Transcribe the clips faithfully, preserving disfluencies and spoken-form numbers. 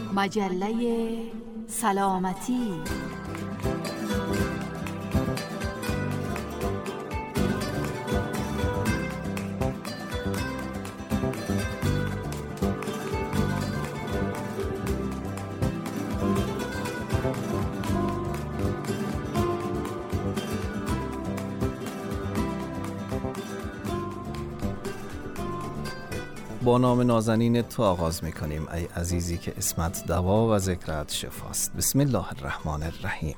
مجله سلامتی. با نام نازنین تو آغاز می‌کنیم ای عزیزی که اسمت دوا و ذکرت شفاست. بسم الله الرحمن الرحیم.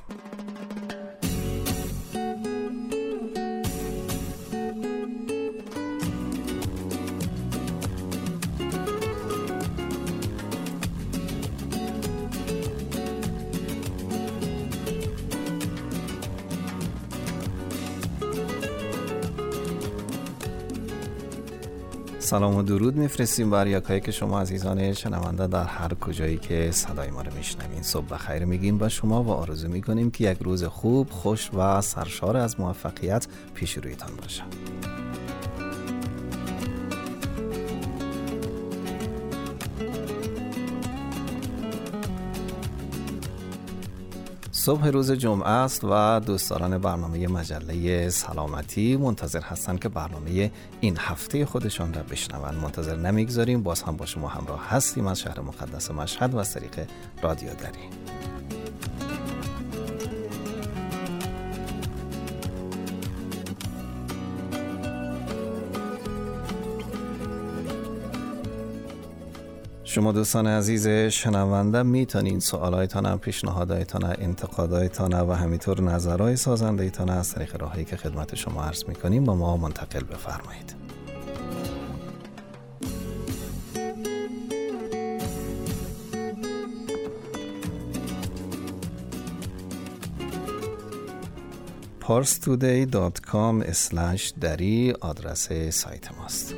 سلام و درود میفرستیم بر یکایی که شما عزیزان شنونده در هر کجایی که صدای ما رو میشنوین. صبح بخیر میگیم با شما و آرزو میکنیم که یک روز خوب، خوش و سرشار از موفقیت پیش رویتان باشه. صبح روز جمعه است و دوستداران برنامه مجله سلامتی منتظر هستند که برنامه این هفته خودشان را بشنوند. منتظر نمیگذاریم، باز هم با شما همراه هستیم از شهر مقدس مشهد و از طریق رادیو دری. شما دوستان عزیز شنونده میتونین سوالایتان، پیشنهادایتان، انتقادایتان و همینطور نظرهای سازنده‌ایتان از طریق راهی که خدمت شما عرض میکنیم با ما منتقل بفرمایید. پارس تودی دات کام اسلش دری آدرس سایت ماست.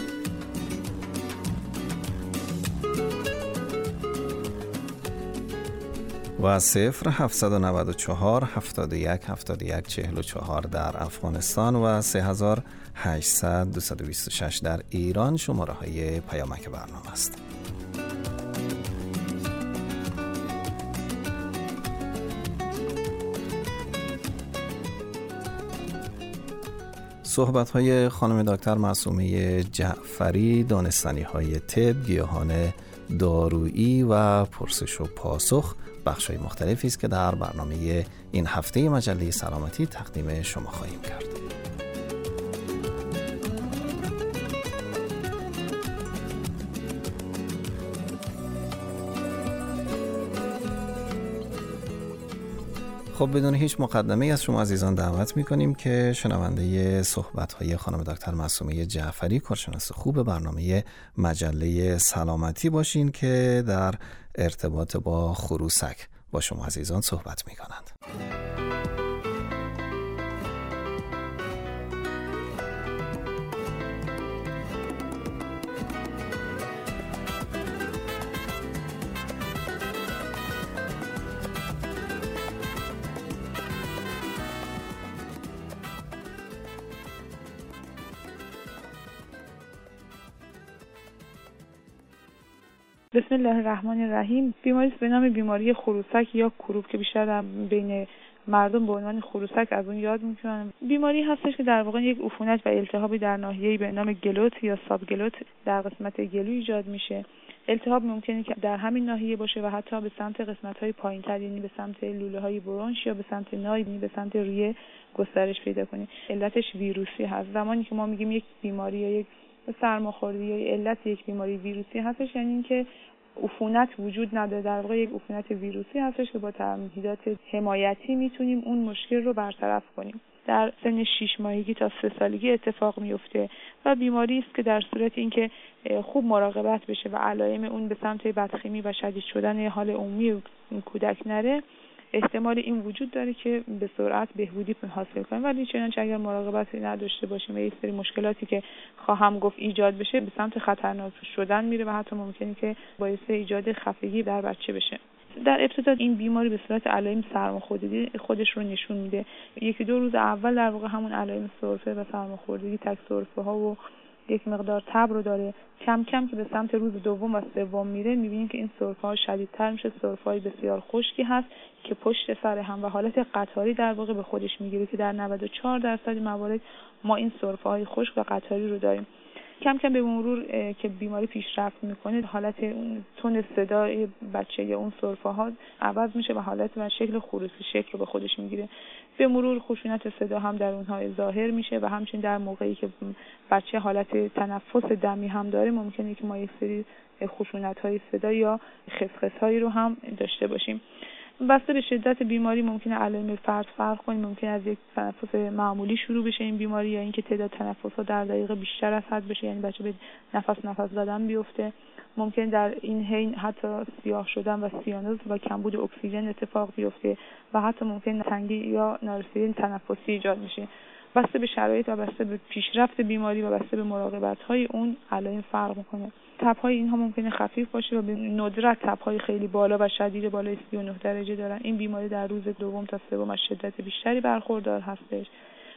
و صفر هفتصد و نود و چهار هفتاد و یک هفتاد و یک چهل و چهار در افغانستان و سه هزار و هشتصد دویست و بیست و شش در ایران شماره های پیامک برنامه است. صحبت های خانم دکتر معصومه جعفری، دانستنی های طب، گیاهان دارویی و پرسش و پاسخ بخش‌های مختلفی است که در برنامه این هفته مجله سلامتی تقدیم شما خواهیم کرد. خب بدون هیچ مقدمه‌ای از شما عزیزان دعوت می‌کنیم که شنونده صحبت‌های خانم دکتر معصومه جعفری، کارشناس خوب برنامه مجله سلامتی باشین که در ارتباط با خروسک با شما عزیزان صحبت می‌کنند. بسم الله الرحمن الرحیم. بیماری به نام بیماری خروسک یا کروب که بیشتر بین مردم به عنوان خروسک از اون یاد میکنن، بیماری هستش که در واقع یک عفونت و التهابی در ناحیه‌ای به نام گلوت یا ساب گلوت در قسمت گلو ایجاد میشه. التهاب ممکنه که در همین ناحیه باشه و حتی به سمت قسمت‌های پایین‌تر، یعنی به سمت لوله‌های برونش یا به سمت نای، یعنی به سمت ریه گسترش پیدا کنه. علتش ویروسی هست. زمانی که ما میگیم یک بیماری یا یک سرماخوردگی یا علت یک بیماری ویروسی هستش، یعنی اینکه عفونت وجود نداره، در واقع یک عفونت ویروسی هستش که با تمهیدات حمایتی میتونیم اون مشکل رو برطرف کنیم. در سن شش ماهگی تا سه سالگی اتفاق میفته و بیماری است که در صورت اینکه خوب مراقبت بشه و علائم اون به سمت بدخیمی و شدید شدن حال عمومی کودک نره، احتمال این وجود داره که به سرعت بهبودی حاصل کنیم. ولی چنانچه اگر مراقبتی نداشته باشیم و یک سری مشکلاتی که خواهم گفت ایجاد بشه، به سمت خطرناک شدن میره و حتی ممکنه که باعث ایجاد خفگی در بچه بشه. در ابتدا این بیماری به صورت علائم سرماخوردگی خودش رو نشون میده. یکی دو روز اول در واقع همون علائم سرفه و سرماخوردگی، تک سرفه ها و یک مقدار تب رو داره، کم کم که به سمت روز دوم و سوم میره میبینیم که این سرفه‌ها شدیدتر میشه، سرفه‌های بسیار خشکی هست که پشت سر هم و حالت قطاری در واقع به خودش میگیره که در نود و چهار درصد موارد ما این سرفه‌های خشک و قطاری رو داریم. کم کم به مرور که بیماری پیشرفت میکنه حالت تون صدای بچه یا اون سرفه‌ها عوض میشه و حالت و شکل خروسی شکل رو به خودش میگیره. به مرور خشونت صدا هم در اونها ظاهر میشه و همچنین در موقعی که بچه حالت تنفس دمی هم داره ممکنه که ما یک سری خشونت‌های صدا یا خسخس‌هایی رو هم داشته باشیم. بسته به شدت بیماری ممکنه علائم فرد فرق کنه، ممکنه از یک تنفس معمولی شروع بشه این بیماری یا اینکه تعداد تنفس‌ها در دقیقه بیشتر از حد بشه، یعنی بچه به نفس نفس زدن بیفته. ممکن در این حین حتی سیاه شدن و سیانوز و کمبود اکسیژن اتفاق بیفته و حتی ممکن تنگی یا نارسایی تنفسی ایجاد میشه. بسته به شرایط و بسته به پیشرفت بیماری و بسته به مراقبت‌های اون علائم فرق میکنه. تب‌های اینها ممکنه خفیف باشه و به ندرت تب‌های خیلی بالا و شدید بالای سی و نه درجه دارن. این بیماری در روز دوم تا سوم از شدت بیشتری برخوردار هستش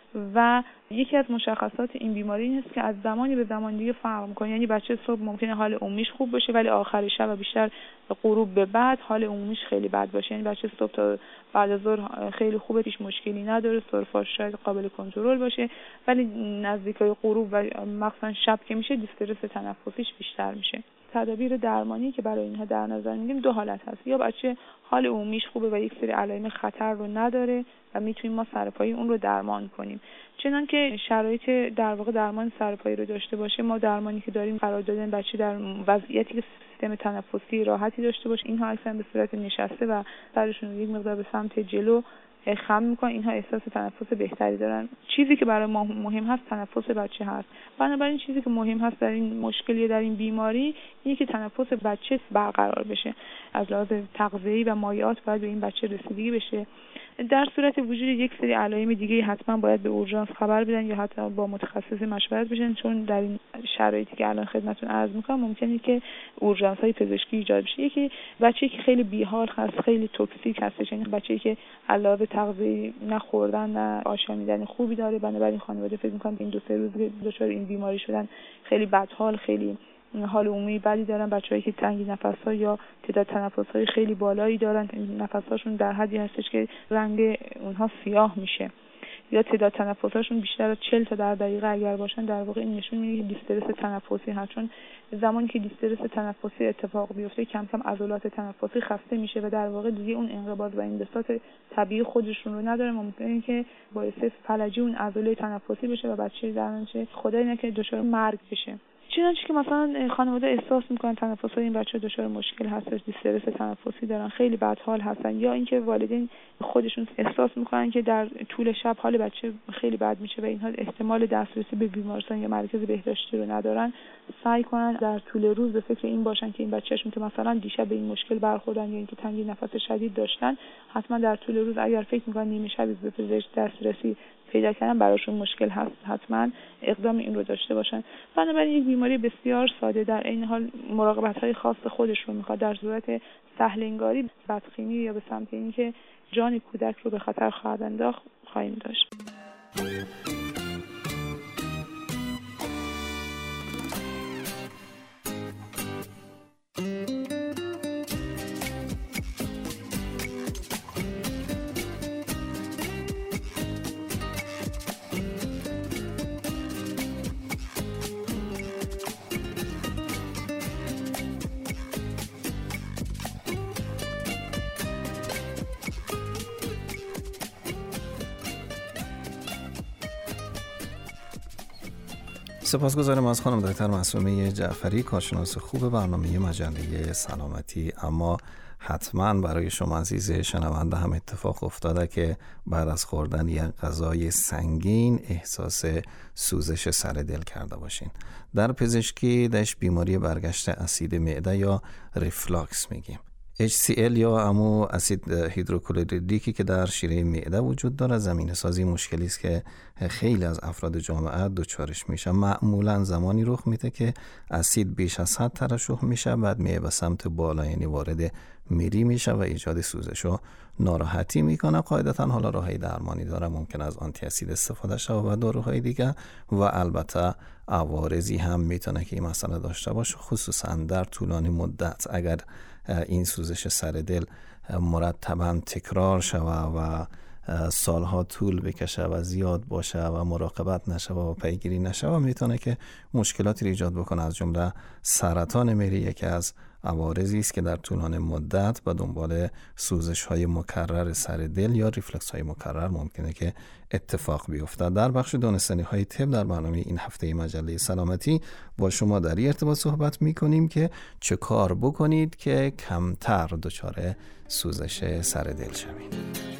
و یکی از مشخصات این بیماری این است که از زمانی به زمان دیگه فرق می‌کنه. یعنی بچه صبح ممکنه حال عمومیش خوب باشه ولی آخر شب و بیشتر غروب به بعد حال عمومیش خیلی بد باشه. یعنی بچه صبح تا بعد از ظهر خیلی خوبه، هیچ مشکلی نداره، سرفه‌اش شاید قابل کنترل باشه ولی نزدیکای غروب و مخصوصا شب که میشه دیسترس تنفسیش بیشتر میشه. تدابیر درمانی که برای اینها در نظر میگیریم دو حالت هست: یا بچه حال عمومیش خوبه و یک سری علائم خطر رو نداره و میتونیم ما سرپایی اون رو درمان کنیم، چنانکه شرایط در واقع درمان سرپایی رو داشته باشه. ما درمانی که داریم قرار دادن بچه در وضعیتی که سیستم تنفسی راحتی داشته باشه. اینها اکثرا به صورت نشسته و سرشون یک مقدار به سمت جلو خم میکنن، اینها احساس تنفس بهتری دارن. چیزی که برای ما مهم هست تنفس بچه هست. بنابراین چیزی که مهم هست در این مشکلی در این بیماری اینه که تنفس بچه برقرار بشه. از لحاظ تغذیه‌ای و مایعات باید به این بچه رسیدگی بشه. در صورت وجود یک سری علائم دیگه حتما باید به اورژانس خبر بدن یا حتی با متخصص مشورت بشن، چون در این شرایطی که الان خدمتتون عرض میکنم ممکنه که اورژانس‌های پزشکی ایجاد بشه. یکی بچه‌ای که خیلی بیحال هست، خیلی توکسیک هستش، یعنی بچه‌ای که علاوه تغذیه نخوردن نه آشامیدن خوبی داره، بنابراین خانواده فکر می‌کنن این دو سه روز دچار این بیماری شدن، خیلی بدحال، خیلی حال عمومی بدی دارن. بچه‌ای که تنگی نفس‌ها یا تعداد تنفس‌های خیلی بالایی دارن، نفس‌هاشون در حدی هستش که رنگ اونها سیاه میشه یا تعداد تنفس‌هاشون بیشتر از چهل تا در دقیقه اگر باشن، در واقع این نشون میده که دیسترس تنفسی هست. چون زمانی که دیسترس تنفسی اتفاق بیفته کم کم عضلات تنفسی خسته میشه و در واقع دیگه اون انقباض و انبساط طبیعی خودشون رو نداره، ممکنه که باعث فلجی اون عضله تنفسی بشه و بچه در نتیجه خدای نکنه دچار مرگ بشه. چنانچه که مثلا خانواده احساس میکنن تنفس‌های این بچه دچار مشکل هستش، دیسترس تنفسی دارن، خیلی بدحال هستن، یا اینکه والدین خودشون احساس میکنن که در طول شب حال بچه خیلی بد میشه و اینها احتمال دسترسی به بیمارستان یا مرکز بهداشتی رو ندارن، سعی کنن در طول روز به فکر این باشن که این بچه‌شون که مثلا دیشب به این مشکل برخوردن یا اینکه تنگی نفس شدید داشتن، حتما در طول روز اگر فکر میکنن نیمه شب به پزشک دسترسی پیدا کردن براشون مشکل هست، حتما اقدام این رو داشته باشن. بنابراین یک بیماری بسیار ساده در این حال مراقبت‌های خاص خودش رو میخواد. در صورت سهل‌انگاری بدخیمی یا به سمت اینکه جان کودک رو به خطر خواهد انداخت خواهیم داشت. سپاسگزارم از خانم دکتر معصومه جعفری، کارشناس خوب برنامه مجله سلامتی. اما حتما برای شما عزیز شنونده هم اتفاق افتاده که بعد از خوردن یک غذای سنگین احساس سوزش سر دل کرده باشین. در پزشکی دش بیماری برگشت اسید معده یا ریفلاکس میگیم. اچ سی ال یا همو اسید هیدروکلوریدریکی که در شیره معده وجود داره، زمینه سازی مشکلی است که خیلی از افراد جامعه دچارش میشه. معمولا زمانی رخ میده که اسید بیش از حد ترشح میشه، بعد میه به سمت بالا، یعنی وارد میری میشه و ایجاد سوزش و ناراحتی میکنه. قاعدتا حالا راههای درمانی داره، ممکن از آنتی اسید استفاده شه و داروهای دیگه، و البته عوارضی هم میتونه که این مسئله داشته باشه، خصوصا در طولانی مدت. اگر این سوزش سر دل مرتبا تکرار شوه و سالها طول بکشه و زیاد باشه و مراقبت نشه و پیگیری نشه و میتونه که مشکلاتی ایجاد بکنه، از جمله سرطان مری یکی از عوارضی است که در طولانی مدت به دنبال سوزش های مکرر سر دل یا ریفلکس های مکرر ممکنه که اتفاق بیفته. در بخش دانستنی های طب در برنامه این هفته مجله سلامتی با شما در این ارتباط صحبت میکنیم که چه کار بکنید که کمتر دچار سوزش سر دل شوید.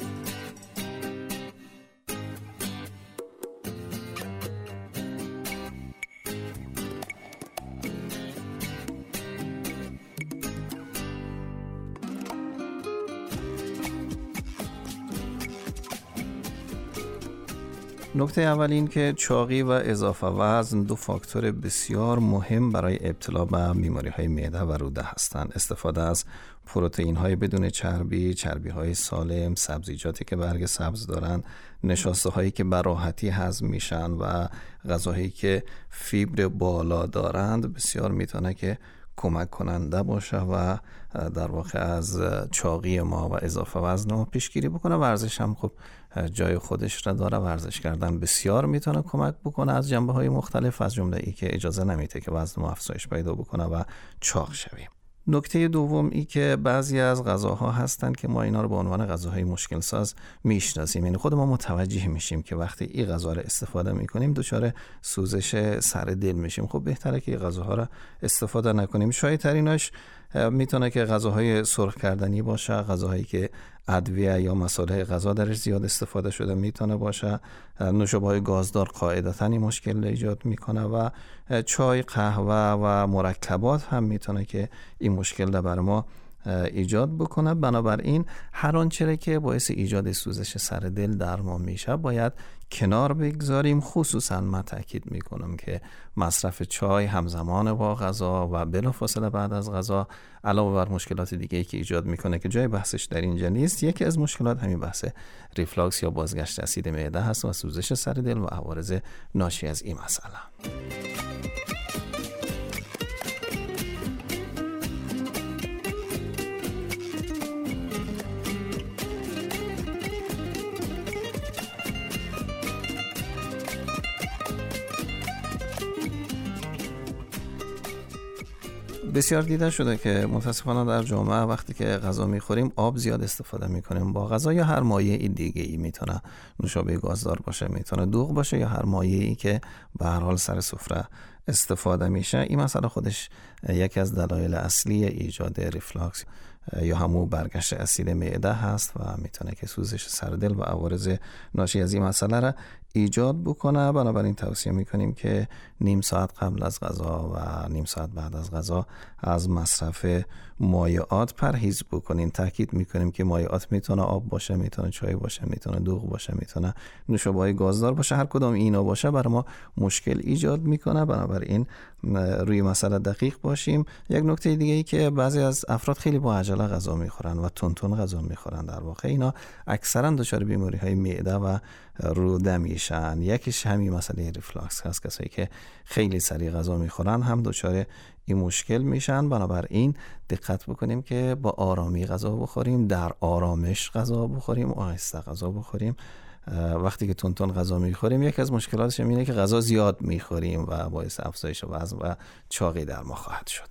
نکته اول این که چاقی و اضافه وزن دو فاکتور بسیار مهم برای ابتلا به بیماری های معده و روده هستند. استفاده از پروتئین های بدون چربی، چربی های سالم، سبزیجاتی که برگ سبز دارن، نشاسته هایی که به راحتی هضم میشن و غذاهایی که فیبر بالا دارند بسیار میتونه که کمک کننده باشه و در واقع از چاقی ما و اضافه وزن ما پیشگیری بکنه. ورزش هم خب جای خودش را داره، ورزش کردن بسیار میتونه کمک بکنه از جنبه های مختلف، از جمله ای که اجازه نمیده که وزن ما افزایش پیدا بکنه و چاق شویم. نکته دوم ای که بعضی از غذاها هستند که ما اینا رو به عنوان غذاهای مشکل ساز میشناسیم، یعنی خود ما متوجه میشیم که وقتی این غذا رو استفاده میکنیم دچار سوزش سر دل میشیم. خب بهتره که این غذاها رو استفاده نکنیم. شاید تریناش میتونه که غذاهای سرخ کردنی باشه، غذاهایی که ادویه یا مصالح غذا درش زیاد استفاده شده میتونه باشه. نوشابه‌های گازدار قاعدتاً این مشکل ایجاد میکنه و چای، قهوه و مرکبات هم میتونه که این مشکل رو بر ما ایجاد بکنه. بنابراین هر آنچه که باعث ایجاد سوزش سر دل در ما میشه باید کنار بگذاریم. خصوصا من تاکید میکنم که مصرف چای همزمان با غذا و بلافاصله بعد از غذا علاوه بر مشکلات دیگه‌ای که ایجاد میکنه که جای بحثش در اینجا نیست، یکی از مشکلات همین بحث ریفلاکس یا بازگشت اسید معده هست و سوزش سر دل و عوارض ناشی از این مسئله. بسیار دیده شده که متاسفانه در جامعه وقتی که غذا میخوریم آب زیاد استفاده میکنیم با غذا، یا هر مایعی دیگه ای، میتونه نوشابه گازدار باشه، میتونه دوغ باشه، یا هر مایعی که به هر حال سر سفره استفاده میشه. این مسئله خودش یکی از دلایل اصلی ایجاد ریفلاکس یا همون برگشت اسید معده هست و میتونه که سوزش سر دل و عوارض ناشی از این مسئله را ایجاد بکنه. بنابراین توصیه میکنیم که نیم ساعت قبل از غذا و نیم ساعت بعد از غذا از مصرف مایعات پرهیز بکنین. تاکید میکنیم که مایعات میتونه آب باشه، میتونه چای باشه، میتونه دوغ باشه، میتونه نوشابه‌های گازدار باشه. هر کدام اینا باشه برای ما مشکل ایجاد میکنه. بنابراین روی مسئله دقیق باشیم. یک نکته دیگه ای که بعضی از افراد خیلی با عجله غذا میخورن و تون تون غذا میخورن، در واقع اینا اکثرا دچار بیماری های معده و روده میشن. یکیش همین مسئله ریفلاکس هست. کسایی که خیلی سریع غذا میخورن هم دچار این مشکل میشن. بنابراین دقت بکنیم که با آرامی غذا بخوریم، در آرامش غذا بخوریم، آهسته غذا بخوریم. وقتی که تون تون غذا میخوریم یک از مشکلاتش اینه که غذا زیاد میخوریم و باعث افزایش وزن و چاقی در ما خواهد شد.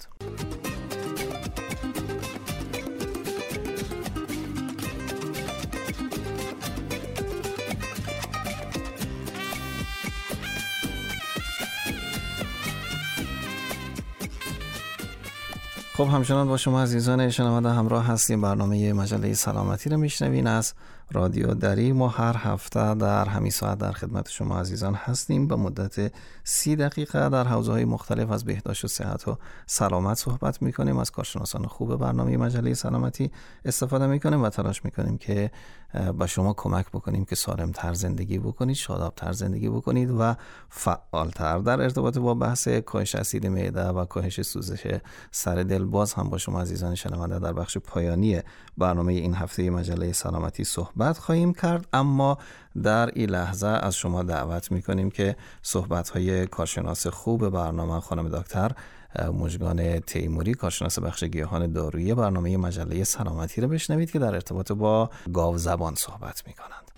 خب همچنان با شما عزیزان شنونده همراه هستیم. برنامه مجله سلامتی رو میشنوین از رادیو دری. ما هر هفته در همین ساعت در خدمت شما عزیزان هستیم. به مدت سی دقیقه در حوزه‌های مختلف از بهداشت و صحت و سلامت صحبت می‌کنیم. از کارشناسان خوب برنامه مجله سلامتی استفاده می‌کنیم و تلاش می‌کنیم که به شما کمک بکنیم که سالم‌تر زندگی بکنید، شاداب‌تر زندگی بکنید و فعال‌تر. در ارتباط با بحث کاهش اسید معده و کاهش سوزش سر دل باز هم با شما عزیزان شنونده در بخش پایانی برنامه این هفته مجله سلامتی صحبت خواهیم کرد، اما در این لحظه از شما دعوت می‌کنیم که صحبت‌های کارشناس خوب برنامه خانم دکتر مژگان تیموری، کارشناس بخش گیاهان دارویی برنامه مجله سلامتی رو بشنوید که در ارتباط با گاو زبان صحبت می‌کنند.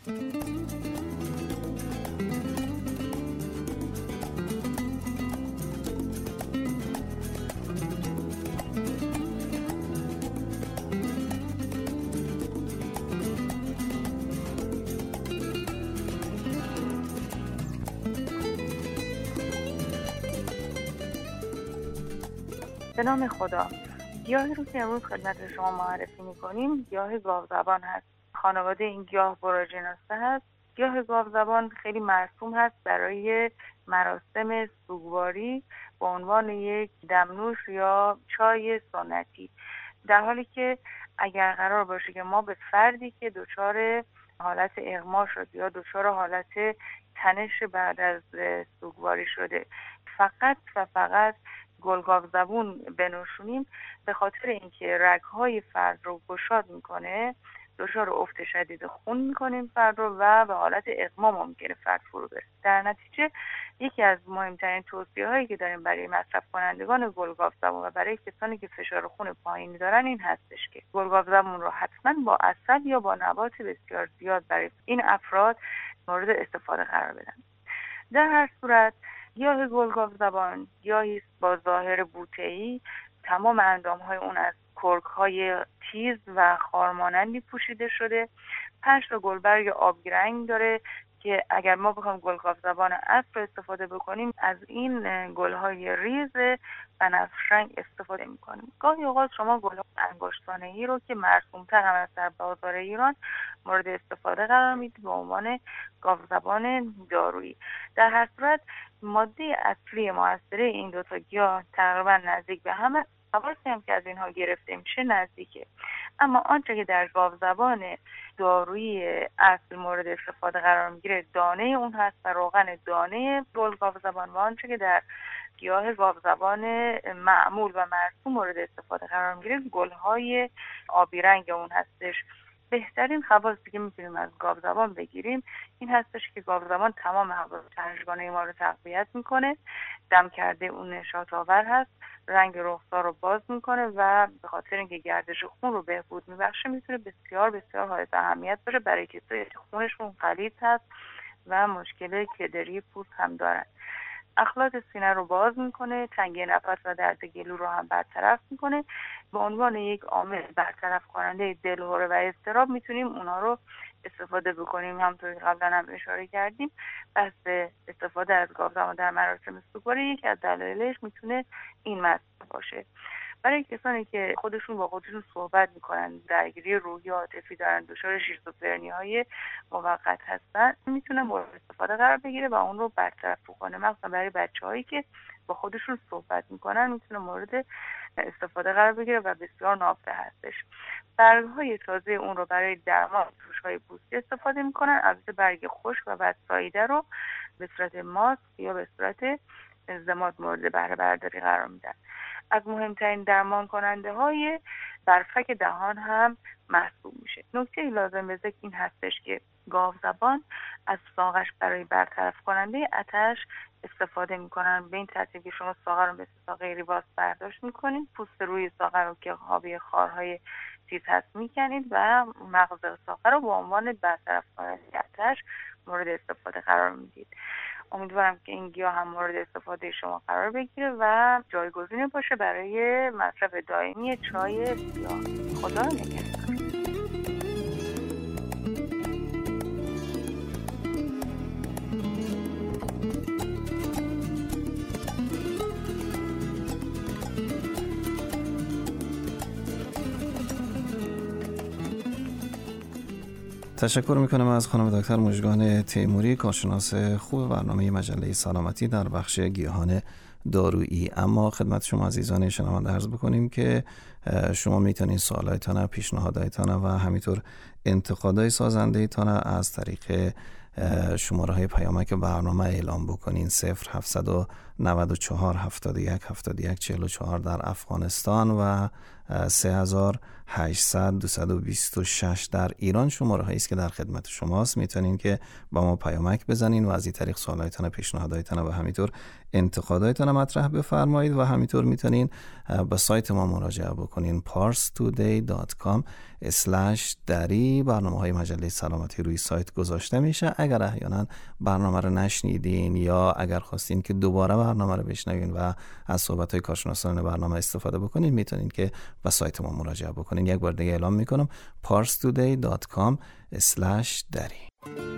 به نام خدا. گیاهی رو که امروز خدمت شما معرفی می‌کنیم گیاه گاوزبان هست. خانواده این گیاه بوراژیناسه هست. گیاه گاوزبان خیلی مرسوم هست برای مراسم سوگواری به عنوان یک دمنوش یا چای سنتی، در حالی که اگر قرار باشه که ما به فردی که دچار حالت اغما شد یا دچار حالت تنش بعد از سوگواری شده فقط و فقط گل گاوزبون بنوشونیم، به خاطر اینکه رگ‌های فرد رو گشاد میکنه دچار افت شدید خون میکنیم فرد رو و به حالت اغما ممکنه فرد فرو بره. در نتیجه یکی از مهمترین توصیه هایی که داریم برای مصرف کنندگان گل گاوزبون و برای کسانی که فشار خون پایینی دارن این هستش که گل گاوزبون رو حتما با عسل یا با نبات بسیار زیاد برای این افراد مورد استفاده قرار بدن. در هر صورت گیاه گل گاوزبان گیاهی با ظاهر بوته‌ای، تمام اندام‌های اون از کرک‌های تیز و خارمانندی پوشیده شده، پنج تا گلبرگ آبی رنگ داره که اگر ما بخوایم گل گاوزبان اصل رو استفاده بکنیم از این گل‌های ریز بنفش رنگ استفاده می‌کنیم. گاهی اوقات شما گل‌های انگشتانه‌ای رو که مرسوم‌تر هم از در بازار ایران مورد استفاده قرار میدید به عنوان گاوزبان دارویی. در هر صورت ماده اصلی مؤثره این دو تا گیاه تقریبا نزدیک به هم است. خواصی هم که از اینها گرفته میشه نزدیکه، اما آنچه که در گاوزبان دارویی اصل مورد استفاده قرار میگیره دانه اون هست و روغن دانه گل گاوزبان، و آنچه که در گیاه گاوزبان معمول و مرسوم مورد استفاده قرار میگیره گل‌های آبی رنگ اون هستش. بهترین خواصی که میتونیم از گاوزبان بگیریم این هستش که گاوزبان تمام حواس پنجگانه ما رو تقویت میکنه، دم کرده اون نشاط آور هست، رنگ رخسار رو باز میکنه و به خاطر اینکه گردش خون رو بهبود میبخشه میتونه بسیار بسیار حائز اهمیت باشه برای کسایی که خونشون غلیظ هست و مشکل کدری پوست هم دارن. اخلاط سینه رو باز میکنه، تنگی نفس و درد گلو رو هم برطرف میکنه. به عنوان یک عامل برطرف کننده دلهره و اضطراب میتونیم اونا رو استفاده بکنیم. همونطور که قبلا هم اشاره کردیم بحث استفاده از گاوزبان در مراسم سوگواری یکی از دلایلش میتونه این مسئله باشه. برای کسانی که خودشون با خودشون صحبت میکنن، درگیری روحی عاطفی دارن، دچار شیزوفرنی های موقت هستن، میتونه مورد استفاده قرار بگیره و اون رو برطرف کنه. مثلا برای بچه‌هایی که با خودشون صحبت میکنن میتونه مورد استفاده قرار بگیره و بسیار نافع هستش. برگ‌های تازه اون رو برای درمان سوش‌های پوستی استفاده میکنن. البته برگ خشک و بدساییده رو به صورت ماسک یا به صورت ضماد مورد بهره برداری قرار میدن. از مهمترین درمان کننده های برفک دهان هم محسوب میشه. نکته لازم به ذکر این هستش که گاوزبان از ساقش برای برطرف کننده آتش استفاده میکنن. به این ترتیب که شما ساقه رو مثل ساقه ریواز برداشت میکنین، پوست روی ساقه رو که حاوی خارهای تیز هست میکنید و مغز ساقه رو به عنوان برطرف کننده آتش مورد استفاده قرار میدید. امیدوارم که این گیاه هم مورد استفاده شما قرار بگیره و جایگزین باشه برای مصرف دائمی چای سیاه. خدا نگهدار. تشکر میکنم از خانم دکتر مژگان تیموری، کارشناس خوب برنامه مجله سلامتی در بخش گیاهان دارویی. اما خدمت شما عزیزان شنونده عرض بکنیم که شما میتونید سوالایتان، پیشنهاداتان و همینطور انتقادهای سازنده‌تان از طریق شماره های پیامک برنامه اعلام بکنین. صفر هفتصد و نود و چهار هفتاد و یک هفتاد و یک چهل و چهار در افغانستان و سه هزار و هشتصد دویست و بیست و شش در ایران شماره هایی است که در خدمت شماست. میتونین که با ما پیامک بزنین و از این طریق سوالایتان، پیشنهاداتان و همینطور انتقاداتان مطرح بفرمایید و همینطور میتونین به سایت ما مراجعه بکنین پارس تودی دات کام اسلش دری. برنامه های مجله سلامتی روی سایت گذاشته میشه. اگر احیانا برنامه رو نشنیدین یا اگر خواستین که دوباره برنامه رو بشنوین و از صحبت های کارشناسان برنامه استفاده بکنین، میتونین که به سایت ما مراجعه بکنین. یک بار دیگه اعلام میکنم پارس تودی دات کام اسلش دری.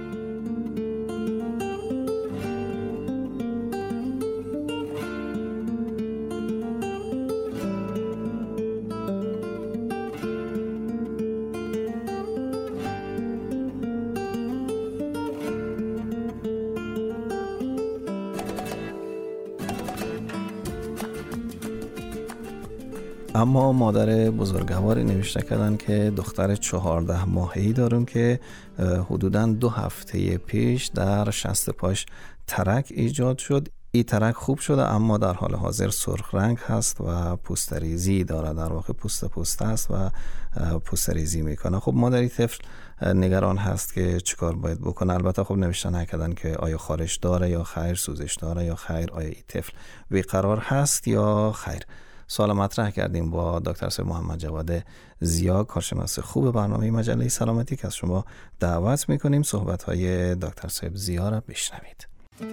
اما مادر بزرگواری نوشته کردن که دختر چهارده ماهه‌ای دارم که حدوداً دو هفته پیش در شست پاش ترک ایجاد شد. این ترک خوب شده اما در حال حاضر سرخ رنگ هست و پوستریزی داره، در واقع پوست پوست است و پوستریزی میکنه. خب مادری طفل نگران هست که چیکار باید بکنه. البته خب نوشته نکردن که آیا خارش داره یا خیر، سوزش داره یا خیر، آیا این طفل بیقرار هست یا خیر. سوال مطرح کردیم با دکتر صاحب محمد جواد ضیا، کارشناس خوب برنامه مجله سلامتی که از شما دعوت میکنیم صحبت های دکتر صاحب ضیا را بشنوید.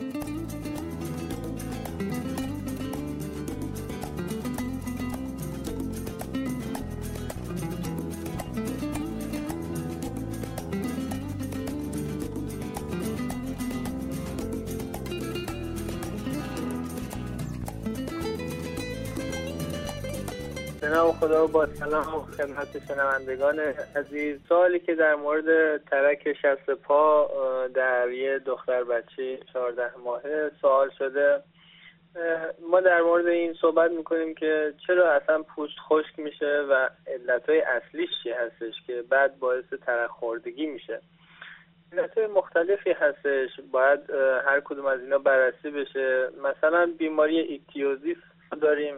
به نام خدا و با سلام خدمت شنوندگان عزیز. سوالی که در مورد ترک شست پا در یه دختر بچه چهارده ماهه سوال شده، ما در مورد این صحبت میکنیم که چرا اصلا پوست خشک میشه و علتهای اصلیش چی هستش که بعد باعث ترک خوردگی میشه. علتهای مختلفی هستش، باید هر کدوم از اینا بررسی بشه. مثلا بیماری ایکتیوزیس داریم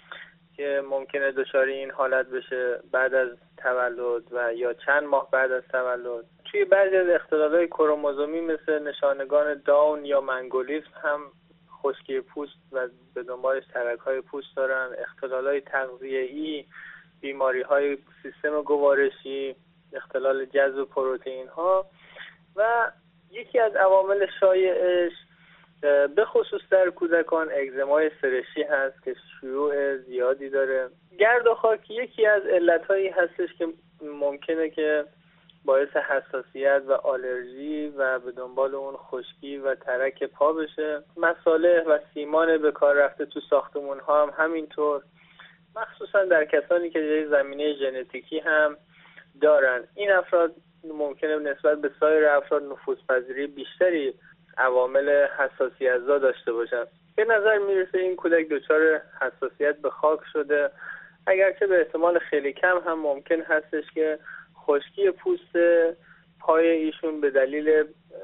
که ممکنه دچار این حالت بشه بعد از تولد و یا چند ماه بعد از تولد. توی بعضی از اختلالات کروموزومی مثل نشانگان داون یا منگولیسم هم خشکی پوست و به دنبالش ترک‌های پوست دارن. اختلالات تغذیه‌ای، بیماری‌های سیستم گوارشی، اختلال جذب پروتئین‌ها و یکی از عوامل شایعش به خصوص در کودکان اگزمای سرشی هست که شیوع زیادی داره. گرد و خاک یکی از علتهایی هستش که ممکنه که باعث حساسیت و آلرژی و به دنبال اون خشکی و ترک پا بشه. مصالح و سیمان به کار رفته تو ساختمون ها هم همینطور، مخصوصا در کسانی که زمینه ژنتیکی هم دارن. این افراد ممکنه نسبت به سایر افراد نفوذپذیری بیشتری عوامل حساسیت زا داشته باشن. به نظر میرسه این کودک دچار حساسیت به خاک شده، اگرچه به احتمال خیلی کم هم ممکن هستش که خشکی پوست پای ایشون به دلیل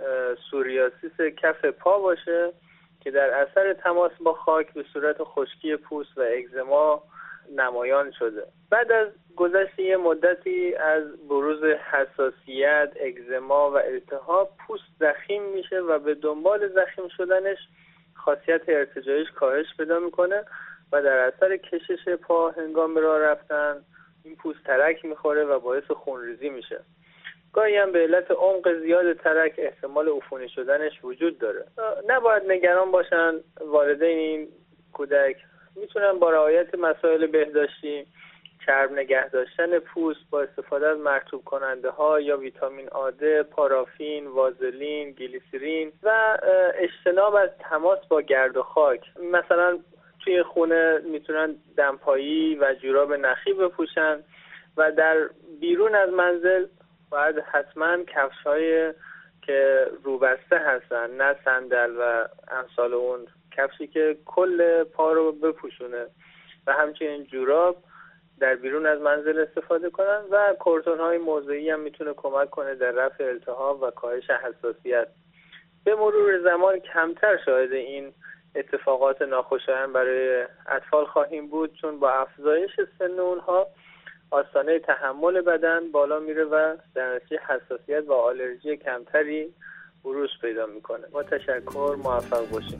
سوریاسیس کف پا باشه که در اثر تماس با خاک به صورت خشکی پوست و اگزما نمایان شده. بعد از گذشت یه مدتی از بروز حساسیت، اگزما و التهاب پوست ضخیم میشه و به دنبال ضخیم شدنش خاصیت ارتجاعیش کاهش پیدا میکنه و در اثر کشش پا هنگام راه رفتن این پوست ترک میخوره و باعث خونریزی میشه. گاهی هم به علت عمق زیاد ترک احتمال عفونی شدنش وجود داره. نباید نگران باشن والدین این کودک. میتونن با رعایت مسائل بهداشتی، چرب نگه داشتن پوست با استفاده از مرطوب کننده ها یا ویتامین آ، پارافین، وازلین، گلیسرین و اجتناب از تماس با گرد و خاک. مثلا توی خونه میتونن دمپایی و جوراب نخی بپوشن و در بیرون از منزل باید حتما کفش‌های که روبسته هستن، نه صندل و امثال اون، کفشی که کل پا رو بپوشونه و همچنین جوراب در بیرون از منزل استفاده کنن و کورتون‌های موضعی هم میتونه کمک کنه در رفع التهاب و کاهش حساسیت. به مرور زمان کمتر شاهد این اتفاقات ناخوشایند برای اطفال خواهیم بود، چون با افزایش سن اونها آستانه تحمل بدن بالا میره و در نتیجه حساسیت و آلرژی کمتری بروز پیدا میکنه. با تشکر، موفق باشیم.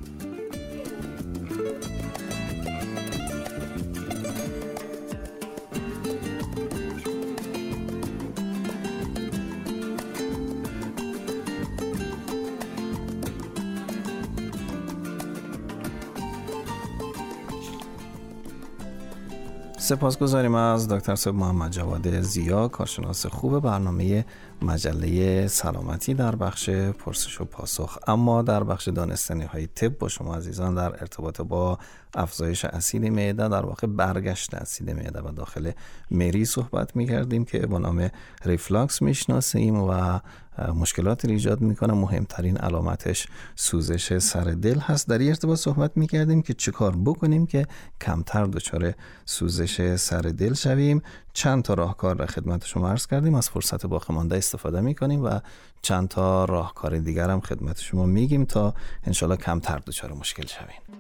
سپاسگزاریم از دکتر صاحب محمد جواد ضیا، کارشناس خوب برنامه مجله سلامتی در بخش پرسش و پاسخ. اما در بخش دانستنی های طب با شما عزیزان در ارتباط با افزایش اسید معده، در واقع برگشت اسید معده و داخل مری صحبت می‌کردیم که با نام ریفلاکس میشناسیم و مشکلاتی ایجاد میکنه. مهمترین علامتش سوزش سر دل هست. در این ارتباط صحبت میکردیم که چه کار بکنیم که کمتر دچار سوزش سر دل شویم. چند تا راهکار را خدمت شما عرض کردیم، از فرصت باقی مانده استفاده میکنیم و چند تا راهکار دیگر هم خدمت شما میگیم تا انشالله کمتر دچار مشکل شویم.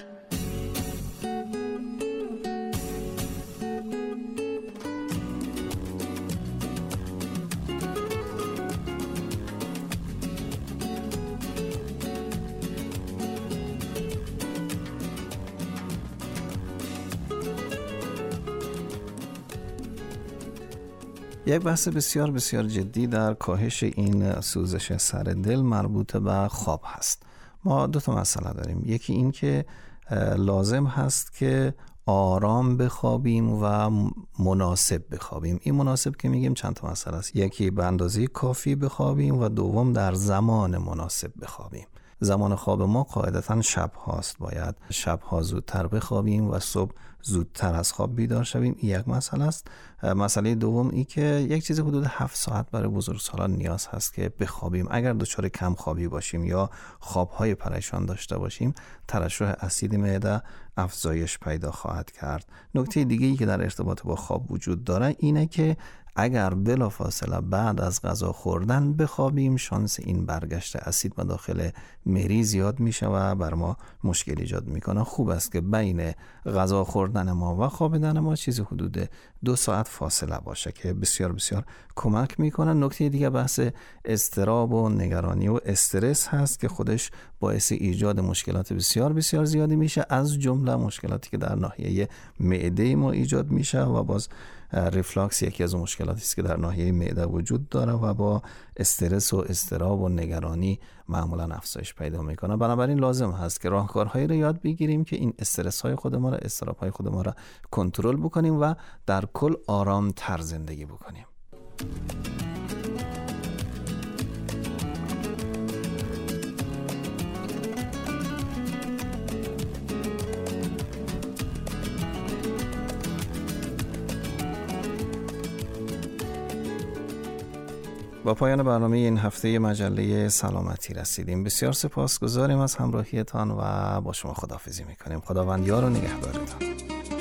یک بحث بسیار بسیار جدی در کاهش این سوزش سر دل مربوط به خواب هست. ما دو تا مسئله داریم. یکی این که لازم هست که آرام بخوابیم و مناسب بخوابیم. این مناسب که میگیم چند تا مسئله است. یکی به اندازه کافی بخوابیم و دوم در زمان مناسب بخوابیم. زمان خواب ما قاعدتاً شب هاست، باید شب ها زودتر بخوابیم و صبح زودتر از خواب بیدار شویم. این یک مسئله است. مسئله دوم ای که یک چیز حدود هفت ساعت برای بزرگسالان نیاز هست که بخوابیم. اگر دچار کم خوابی باشیم یا خوابهای پریشان داشته باشیم، ترشح اسید معده افزایش پیدا خواهد کرد. نکته دیگه ای که در ارتباط با خواب وجود داره اینه که اگر بلافاصله بعد از غذا خوردن بخوابیم، شانس این برگشت اسید به داخل مری زیاد میشه و بر ما مشکل ایجاد میکنه. خوب است که بین غذا خوردن ما و خوابیدن ما چیزی حدود دو ساعت فاصله باشه که بسیار بسیار کمک میکنه. نکته دیگه بحث اضطراب و نگرانی و استرس هست که خودش باعث ایجاد مشکلات بسیار بسیار زیادی میشه، از جمله مشکلاتی که در ناحیه معده ما ایجاد میشه و باز ریفلاکس یکی از مشکلاتی است که در ناحیه معده وجود داره و با استرس و اضطراب و نگرانی معمولا افزایش پیدا میکنه. بنابراین لازم هست که راهکارهایی رو یاد بگیریم که این استرس های خود ما را، اضطراب های خود ما را کنترل بکنیم و در کل آرام تر زندگی بکنیم. با پایان برنامه این هفته مجله سلامتی رسیدیم. بسیار سپاسگزاریم از همراهیتان و با شما خداحافظی میکنیم. خداوند یار و نگهدارتان.